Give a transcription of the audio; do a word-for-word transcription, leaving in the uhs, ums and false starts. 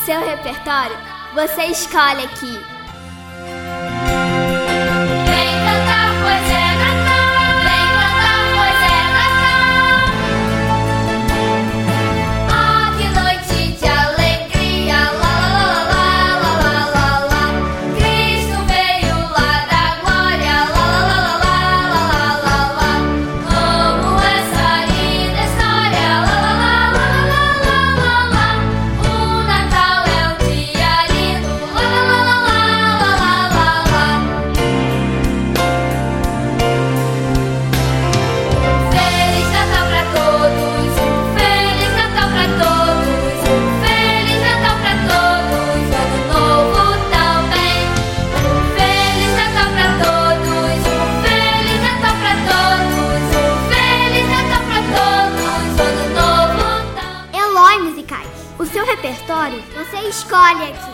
seu repertório você escolhe aqui. Vem cantar, pois é Natal. Vem cantar, pois é Natal. Ah, que noite de alegria. Lá, lá, lá, lá, lá, lá, lá. Cristo veio lá da glória. Lá, lá, lá, lá, lá, lá, lá. Amo essa linda história. Lá, lá, lá, lá, lá, lá, lá. O Natal é um dia lindo. Lá, lá, lá, lá, lá, lá, lá, lá. Feliz Natal pra todos, um Feliz Natal pra todos, um Feliz Natal pra todos, Ano Novo também. Um Feliz Natal pra todos, um Feliz Natal pra todos, um Feliz Natal pra todos, Ano Novo também. Eloy Musicais, o seu repertório você escolhe aqui.